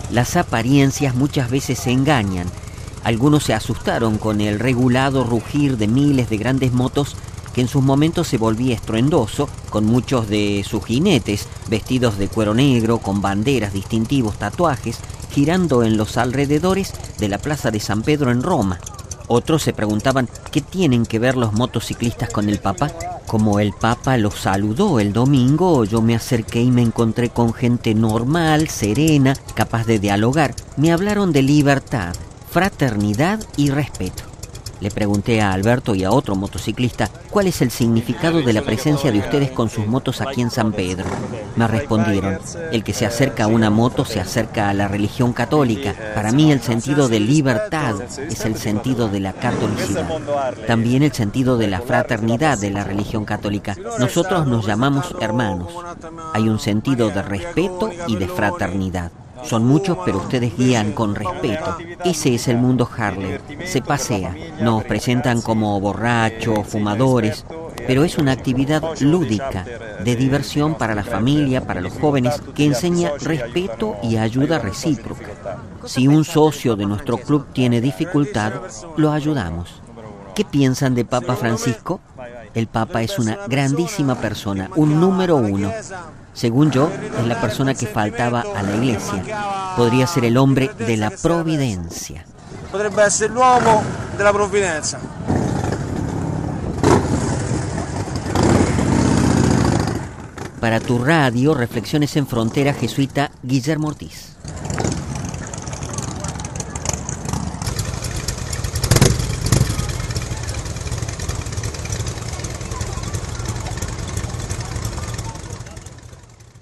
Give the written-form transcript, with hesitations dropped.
Las apariencias muchas veces se engañan. Algunos se asustaron con el regulado rugir de miles de grandes motos que en sus momentos se volvía estruendoso, con muchos de sus jinetes vestidos de cuero negro, con banderas, distintivos, tatuajes, girando en los alrededores de la Plaza de San Pedro en Roma. Otros se preguntaban qué tienen que ver los motociclistas con el Papa. Como el Papa los saludó el domingo, yo me acerqué y me encontré con gente normal, serena, capaz de dialogar. Me hablaron de libertad, fraternidad y respeto. Le pregunté a Alberto y a otro motociclista cuál es el significado de la presencia de ustedes con sus motos aquí en San Pedro. Me respondieron, el que se acerca a una moto se acerca a la religión católica. Para mí el sentido de libertad es el sentido de la catolicidad. También el sentido de la fraternidad de la religión católica. Nosotros nos llamamos hermanos. Hay un sentido de respeto y de fraternidad. Son muchos, pero ustedes guían con respeto. Ese es el mundo Harley. Se pasea. Nos presentan como borrachos, fumadores, pero es una actividad lúdica, de diversión para la familia, para los jóvenes, que enseña respeto y ayuda recíproca. Si un socio de nuestro club tiene dificultad, lo ayudamos. ¿Qué piensan de Papa Francisco? El Papa es una grandísima persona, un número uno. Según yo, es la persona que faltaba a la iglesia. Podría ser el hombre de la providencia. Potrebbe essere l'uomo della provvidenza. Para tu radio, Reflexiones en Frontera, jesuita Guillermo Ortiz.